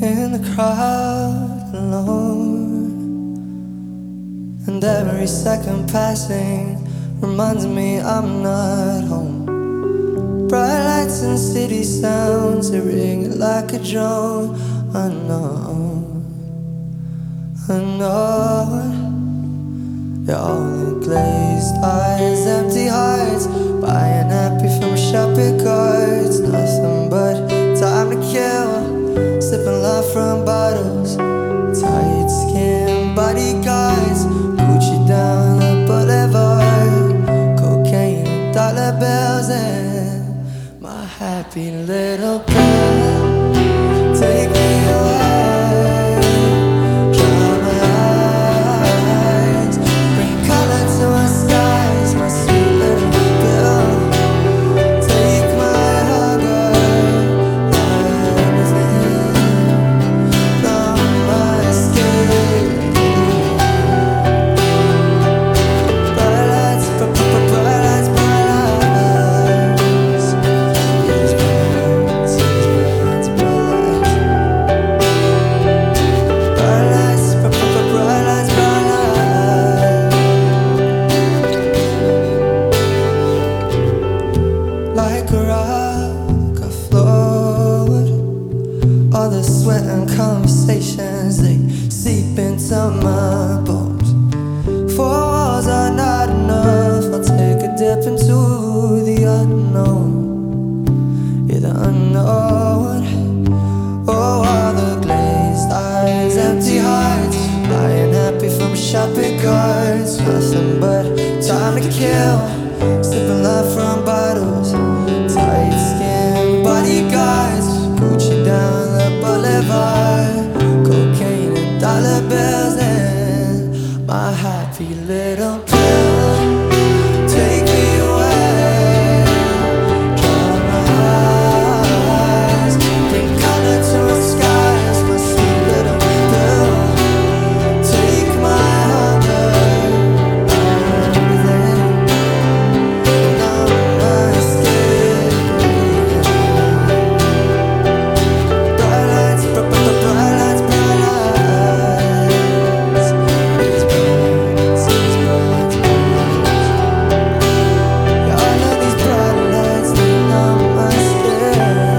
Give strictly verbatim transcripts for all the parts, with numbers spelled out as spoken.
in the crowd alone, and every second passing reminds me I'm not home. Bright lights and city sounds, they ring like a drone. Unknown, unknown. You're all in glazed eyes, empty hearts, buying happy from shopping carts. Nothing but time to kill, sipping love from bottles. Tight skin bodyguards, Gucci down the boulevard. Cocaine and dollar bills and my happy little girl. Take me away, dry my eyes, bring color to my skies, my sweet little girl. Take my hunger, everything, not my escape. Bright lights, bright lights, bright lights. These bright lights, these bright lights, bright lights. Bright lights, bright lights, bright lights. Like a rock afloat, all the sweat and conversations, they seep into my bones. Four walls are not enough, I'll take a dip into the unknown. Yeah, the unknown. Oh, all the glazed eyes, empty hearts, buying happy from shopping carts. Nothing but time to kill, sipping love from bottles. Tight skin bodyguards, Gucci down the boulevard. Cocaine and dollar bills and my happy little pill. Take me away, dry my eyes, bring color to my skies, my sweet little pill. Take my hunger, everything, not my escape. Bright lights, bright, bright, bright lights, bright lights. These bright lights, these bright lights, bright lights. Yeah, all of these bright lights, they numb my skin.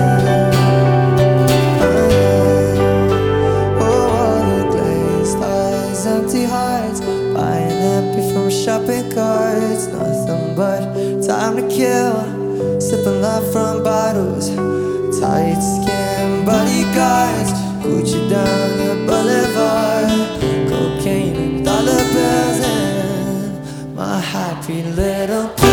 Oh, all the glazed eyes, empty hearts, buying happy from shopping carts. Nothing but time to kill, sipping love from bottles. Tight skin bodyguards, Gucci down the boulevard. Cocaine and dollar bills and my happy little